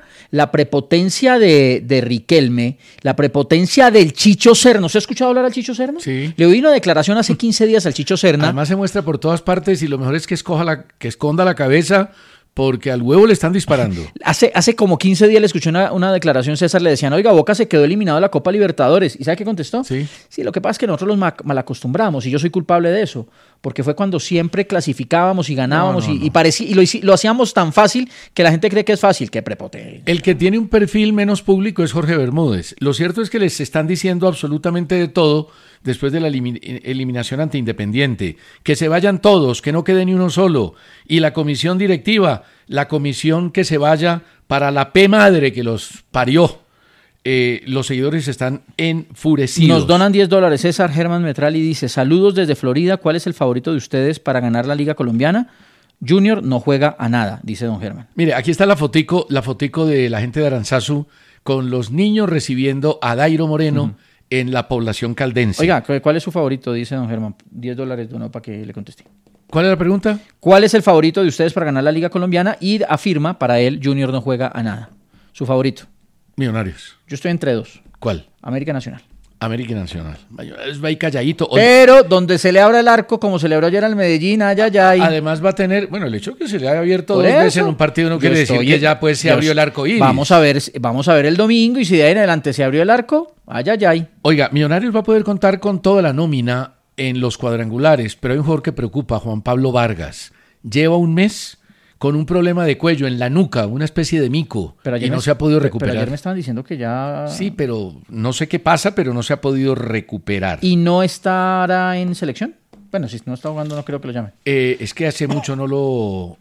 de Riquelme, la prepotencia del Chicho Serna. ¿Usted ha escuchado hablar al Chicho Serna? Sí. Le oí una declaración hace 15 días al Chicho Serna. Además se muestra por todas partes y lo mejor es que esconda la cabeza, porque al huevo le están disparando. Hace como 15 días le escuché una declaración, César, le decían, oiga, Boca se quedó eliminado de la Copa Libertadores. ¿Y sabe qué contestó? Sí, lo que pasa es que nosotros los malacostumbramos y yo soy culpable de eso, porque fue cuando siempre clasificábamos y ganábamos y lo hacíamos tan fácil que la gente cree que es fácil, que prepotente. El que tiene un perfil menos público es Jorge Bermúdez. Lo cierto es que les están diciendo absolutamente de todo después de la eliminación ante Independiente. Que se vayan todos, que no quede ni uno solo. Y la comisión directiva, la comisión que se vaya para la P madre que los parió. Los seguidores están enfurecidos. Nos donan $10. César Germán Metrali dice, saludos desde Florida, ¿cuál es el favorito de ustedes para ganar la Liga Colombiana? Junior no juega a nada, dice don Germán. Mire, aquí está la fotico de la gente de Aranzazu con los niños recibiendo a Dairo Moreno en la población caldense. Oiga, ¿cuál es su favorito? Dice don Germán. $10 donó para que le conteste. ¿Cuál es la pregunta? ¿Cuál es el favorito de ustedes para ganar la Liga Colombiana? Y afirma, para él, Junior no juega a nada. Su favorito. Millonarios. Yo estoy entre dos. ¿Cuál? América Nacional. América Nacional. Va ahí calladito. Pero donde se le abra el arco, como se le abrió ayer al Medellín, Además va a tener, el hecho de que se le haya abierto dos veces en un partido no quiere decir que ya pues se abrió el arco iris. Vamos a ver el domingo y si de ahí en adelante se abrió el arco, Oiga, Millonarios va a poder contar con toda la nómina en los cuadrangulares, pero hay un jugador que preocupa, Juan Pablo Vargas. Lleva un mes con un problema de cuello en la nuca, una especie de mico, y no se ha podido recuperar. Pero ayer me estaban diciendo que ya... Sí, pero no sé qué pasa, pero no se ha podido recuperar. ¿Y no estará en selección? Bueno, si no está jugando no creo que lo llame. Es que hace mucho no lo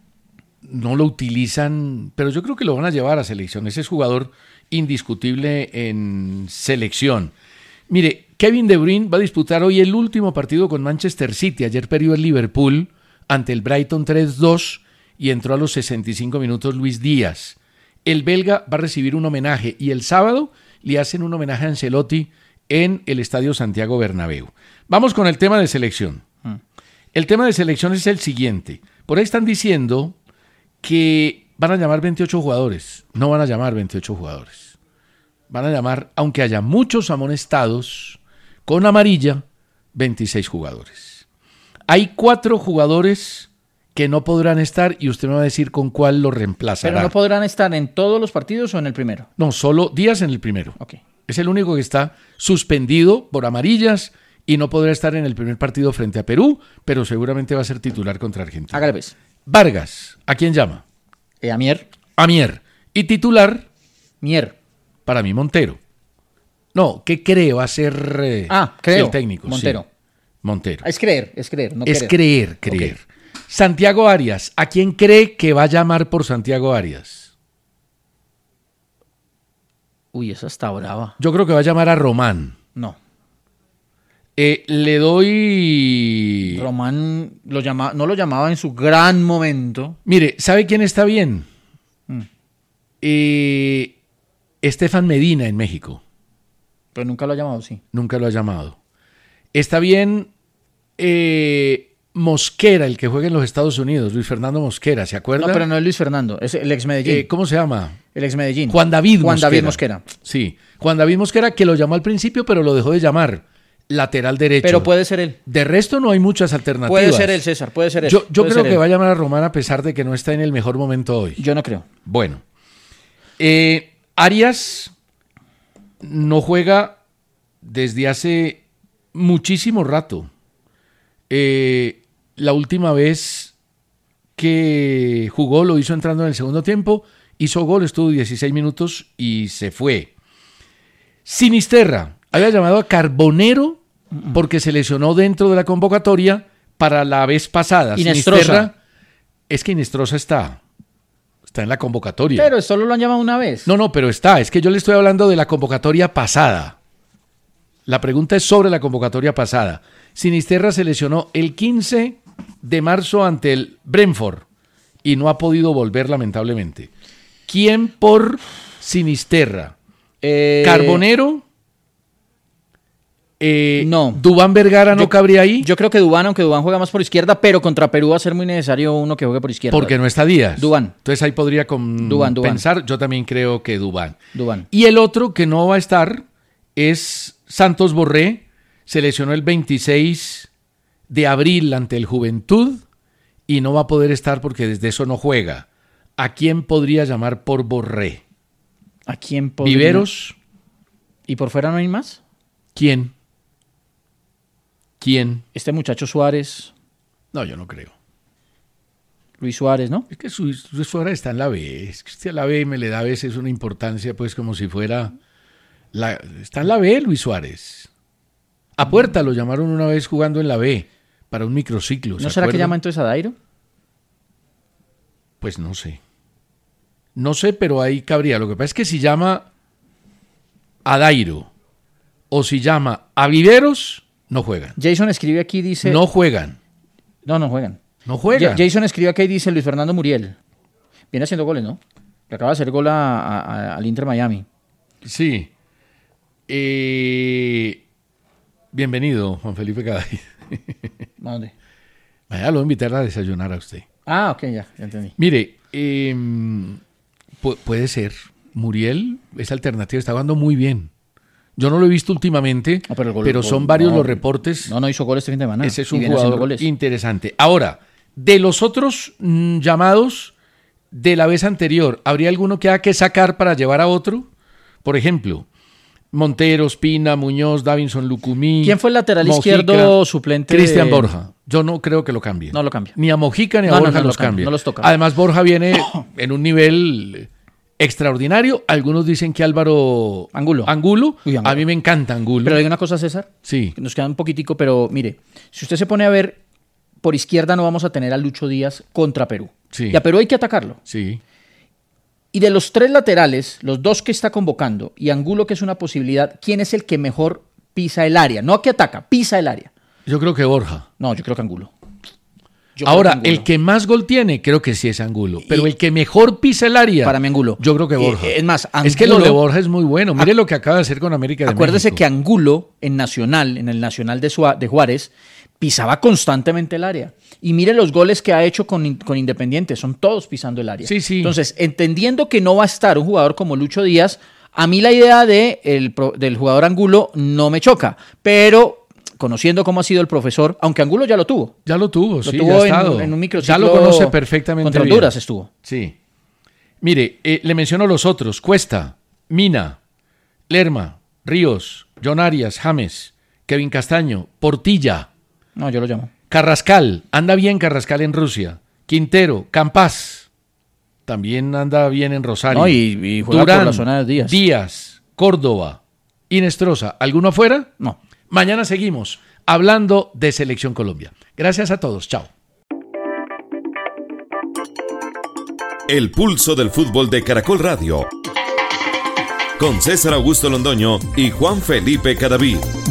utilizan, pero yo creo que lo van a llevar a selección. Ese es jugador indiscutible en selección. Mire, Kevin De Bruyne va a disputar hoy el último partido con Manchester City. Ayer perdió el Liverpool ante el Brighton 3-2 y entró a los 65 minutos Luis Díaz. El belga va a recibir un homenaje y el sábado le hacen un homenaje a Ancelotti en el Estadio Santiago Bernabéu. Vamos con el tema de selección. El tema de selección es el siguiente. Por ahí están diciendo que van a llamar 28 jugadores. No van a llamar 28 jugadores. Van a llamar, aunque haya muchos amonestados, con amarilla, 26 jugadores. Hay 4 jugadores que no podrán estar y usted me va a decir con cuál lo reemplazará. ¿Pero no podrán estar en todos los partidos o en el primero? No, solo Díaz en el primero. Okay. Es el único que está suspendido por amarillas y no podrá estar en el primer partido frente a Perú, pero seguramente va a ser titular contra Argentina. Hágale pues. Vargas, ¿a quién llama? A Mier. A Mier. Y titular, Mier. Para mí, Montero. No, ¿qué cree va a ser creo. el técnico? Montero. Sí. Montero. Es creer, no es querer. creer. Okay. Santiago Arias, ¿a quién cree que va a llamar por Santiago Arias? Uy, esa está brava. Yo creo que va a llamar a Román. No. Le doy... Román no lo llamaba en su gran momento. Mire, ¿sabe quién está bien? Estefan Medina en México. Pero nunca lo ha llamado, sí. Nunca lo ha llamado. Está bien Mosquera, el que juega en los Estados Unidos, Luis Fernando Mosquera, ¿se acuerda? No, pero no es Luis Fernando, es el ex Medellín. ¿Cómo se llama? El ex Medellín. Juan David Mosquera. Sí, Juan David Mosquera, que lo llamó al principio, pero lo dejó de llamar. Lateral derecho. Pero puede ser él. De resto no hay muchas alternativas. Puede ser él, César, puede ser él. Yo creo que va a llamar a Román a pesar de que no está en el mejor momento hoy. Yo no creo. Bueno. Arias no juega desde hace muchísimo rato. La última vez que jugó lo hizo entrando en el segundo tiempo, hizo gol, estuvo 16 minutos y se fue. Sinisterra había llamado a Carbonero porque se lesionó dentro de la convocatoria para la vez pasada. Inestrosa. Es que Inestrosa está en la convocatoria. Pero solo lo han llamado una vez. No, pero está. Es que yo le estoy hablando de la convocatoria pasada. La pregunta es sobre la convocatoria pasada. Sinisterra se lesionó el 15 de marzo ante el Brentford y no ha podido volver lamentablemente. ¿Quién por Sinisterra? ¿Carbonero? No. ¿Duván Vergara no cabría ahí? Yo creo que Duván, aunque Duván juega más por izquierda, pero contra Perú va a ser muy necesario uno que juegue por izquierda. Porque no está Díaz. Duván. Entonces ahí podría Duván. pensar, yo también creo que Duván. Duván. Y el otro que no va a estar es Santos Borré. Se lesionó el 26 de abril ante el Juventud y no va a poder estar porque desde eso no juega. ¿A quién podría llamar por Borré? ¿A quién podría? ¿Viveros? ¿Y por fuera no hay más? ¿Quién? Este muchacho Suárez. No, yo no creo. Luis Suárez, ¿no? Es que Luis Suárez está en la B. Es que usted a la B me le da a veces una importancia, pues como si fuera... Está en la B, Luis Suárez. A Puerta lo llamaron una vez jugando en la B para un microciclo. ¿No será que llama entonces a Dairo? Pues no sé. No sé, pero ahí cabría. Lo que pasa es que si llama a Dairo o si llama a Viveros, no juegan. Jason escribe aquí, dice... No juegan. No juegan. No juegan. Jason escribe aquí y dice Luis Fernando Muriel. Viene haciendo goles, ¿no? Le acaba de hacer gol al Inter Miami. Sí. Bienvenido, Juan Felipe Cadavid. ¿A dónde? Mañana lo voy a invitar a desayunar a usted. Ah, ok, ya entendí. Mire, puede ser. Muriel, esa alternativa, está jugando muy bien. Yo no lo he visto últimamente, pero son varios los reportes. No hizo goles este fin de semana. Ese es un jugador interesante. Ahora, de los otros llamados de la vez anterior, ¿habría alguno que haya que sacar para llevar a otro? Por ejemplo, Montero, Espina, Muñoz, Davinson, Lucumí. ¿Quién fue el lateral izquierdo suplente? Cristian Borja. Yo no creo que lo cambie. No lo cambia. Ni a Mojica ni a Borja los cambia. No los toca. Además, Borja viene en un nivel extraordinario. Algunos dicen que Álvaro Angulo. Uy, A mí me encanta Angulo. Pero hay una cosa, César. Sí. Nos queda un poquitico, pero mire, si usted se pone a ver, por izquierda no vamos a tener a Lucho Díaz contra Perú. Sí. Y a Perú hay que atacarlo. Sí. Y de los tres laterales, los dos que está convocando y Angulo, que es una posibilidad, ¿quién es el que mejor pisa el área? No que ataca, pisa el área. Yo creo que Borja. No, yo creo que Angulo. Ahora, el que más gol tiene, creo que sí es Angulo. Pero el que mejor pisa el área, para mí Angulo. Yo creo que Borja. Es más, Angulo, es que lo de Borja es muy bueno. Mire lo que acaba de hacer con América de acuérdese México. que Angulo en el Nacional de Juárez, pisaba constantemente el área. Y mire los goles que ha hecho con Independiente, son todos pisando el área. Sí. Entonces, entendiendo que no va a estar un jugador como Lucho Díaz, a mí la idea del jugador Angulo no me choca, pero conociendo cómo ha sido el profesor, aunque Angulo ya lo tuvo. Ya lo tuvo, sí, tuvo ya ha estado. en un microciclo. Ya lo conoce perfectamente contra bien. Honduras estuvo. Sí. Mire, le menciono los otros. Cuesta, Mina, Lerma, Ríos, John Arias, James, Kevin Castaño, Portilla. No, yo lo llamo. Carrascal, anda bien Carrascal en Rusia. Quintero, Campas, también anda bien en Rosario. No, y juega Durán, por la zona de Díaz, Córdoba, Inestrosa. ¿Alguno afuera? No. Mañana seguimos hablando de Selección Colombia. Gracias a todos. Chao. El pulso del fútbol de Caracol Radio. Con César Augusto Londoño y Juan Felipe Cadavid.